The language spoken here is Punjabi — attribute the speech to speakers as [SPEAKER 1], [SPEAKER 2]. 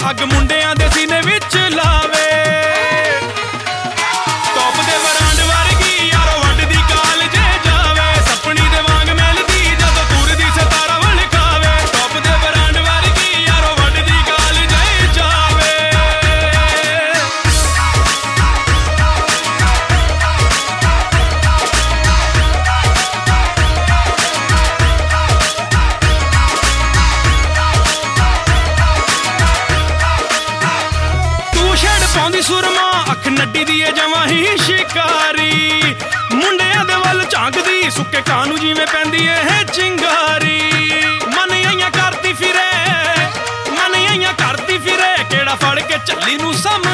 [SPEAKER 1] ਅੱਗ ਮੁੰਡਿਆਂ ਦੇ ਸੀਨੇ ਵਿੱਚ ਲਾਵੇ। ਟੌਪ ਦੇ ਬਰਾਂਡ ਵਰਗੀ ਯਾਰੋ ਵੱਢਦੀ ਕਾਲ ਜੇ ਜਾਵੇ। ਸਪਣੀ ਦੇ ਵਾਂਗ ਮਿਲਦੀ ਜਦੋਂ ਤੁਰਦੀ ਸਿਤਾਰਾ ਵਲਕਾਵੇ। ਟੌਪ ਦੇ ਬਰਾਂਡ ਵਰਗੀ ਯਾਰੋ ਵੱਢਦੀ ਕਾਲ ਜੇ ਜਾਵੇ। ਪਾਉਂਦੀ ਸੁਰਮਾ ਅੱਖ ਨੱਡੀ ਦੀ ਏ ਜਮਾਂ ਹੀ ਸ਼ਿਕਾਰੀ। ਮੁੰਡਿਆਂ ਦੇ ਵੱਲ ਝਾਂਕਦੀ ਸੁੱਕੇ ਕਾਂ ਨੂੰ ਜਿਵੇਂ ਪੈਂਦੀ ਏ ਚਿੰਗਾਰੀ। ਮਨ ਆਈਆਂ ਕਰਦੀ ਫਿਰੇ ਕਿਹੜਾ ਫੜ ਕੇ ਝੱਲੀ ਨੂੰ ਸਾਹਮਣੇ